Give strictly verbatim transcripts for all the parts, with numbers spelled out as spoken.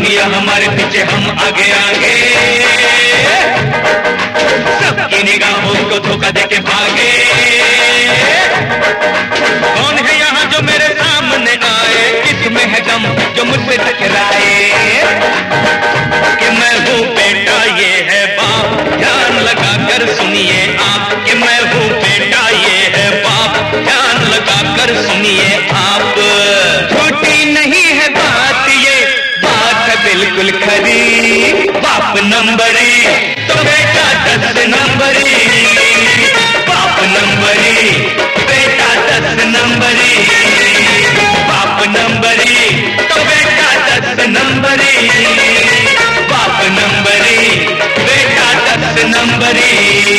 दुनिया हमारे पीछे, हम आगे आगे, सबकी निगाहों को धोखा देके भागे। कौन है यहाँ जो मेरे सामने आए, किसमें है गम जो मुझसे टकराए। कि मैं हूँ बेटा ये है बाप, ध्यान लगा कर सुनिए आप। कि मैं हूँ बेटा ये है बाप, ध्यान लगा कर सुनिए आप। झूठी नहीं है बात ये, बात है बिल्कुल खरी। बाप नंबरी तो बेटा दस नंबरी, बाप नंबरी बेटा दस नंबरी, बाप नंबरी तो बेटा दस नंबरी, बाप नंबरी बेटा दस नंबरी।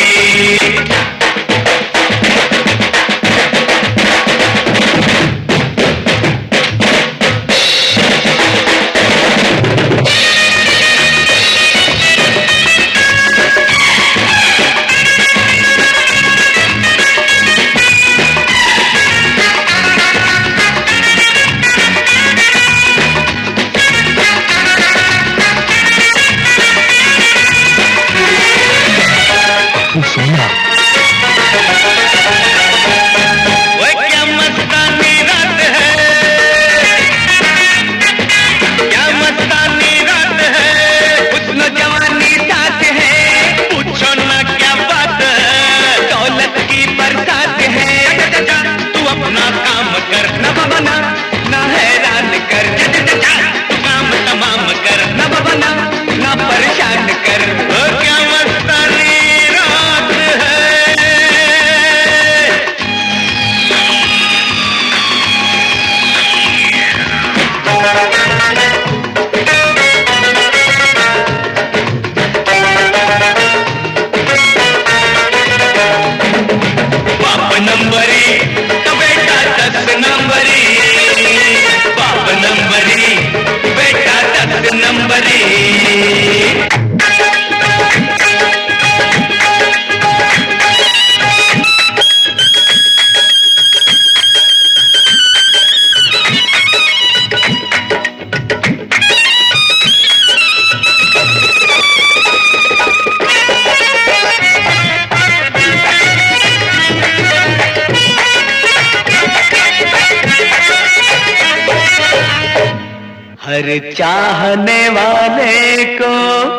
हर चाहने वाले को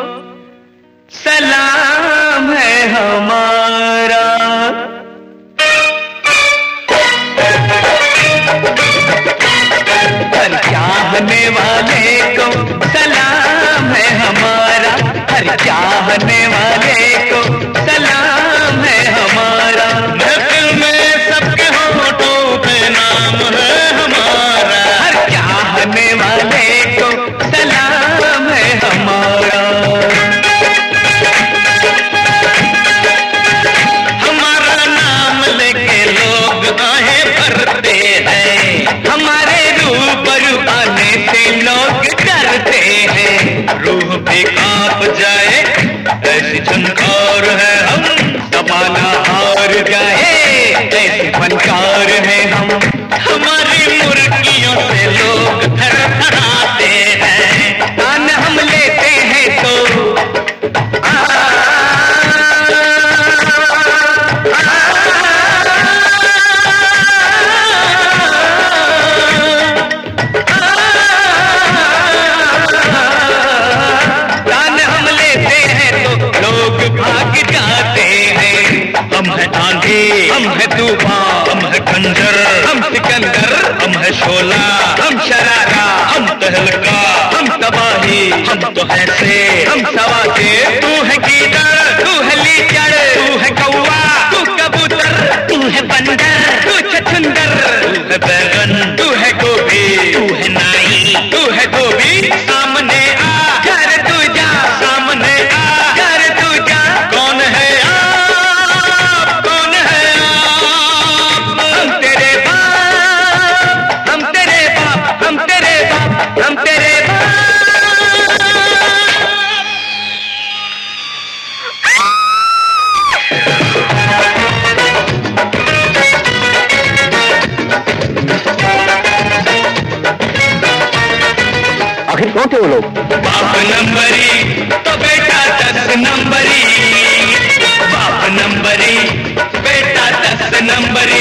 सलाम है हमारा। हर चाहने वाले को सलाम है हमारा, हर चाहने वाले को सलाम है हमारा। महफिल में सबके होठों पे नाम है हमारा, हर चाहने वाले को सलाम है हमारा। हमारा नाम लेके लोग आहें भरते हैं, हमारे रूबरू आने से लोग डरते हैं। रूह भी कांप जाए ऐसी झनकार है हम, जमाना हार जाए ऐसी फनकार है हम। हमारी मुर्गियों से लोग थर थराते हैं, तान हम लेते हैं तो आ, आ, तान हम लेते हैं तो लोग भाग जाते हैं। हम है आंधी, हम है तूफान, हम है खंजर, हम सिकंदर, हम है शोला, हम शरारा, हम तहलका, हम तबाही, हम तो ऐसे, हम सवासे। तू है कीदड़, तू है लीचड़, तू है कौवा, तू कबूतर, तू है बंदर, तू छछुंदर, तू है बैगन, तू है गोभी, तू है नाई, तू है गोभी। सामने आ घर तू जा, सामने आ घर तू जा। कौन है आप, कौन है आप? हम तेरे बाप, हम तेरे बाप, हम तेरे बाप, हम तेरे बाप। वो लोग। बाप नंबरी तो बेटा दस नंबरी, बाप नंबरी बेटा दस नंबरी।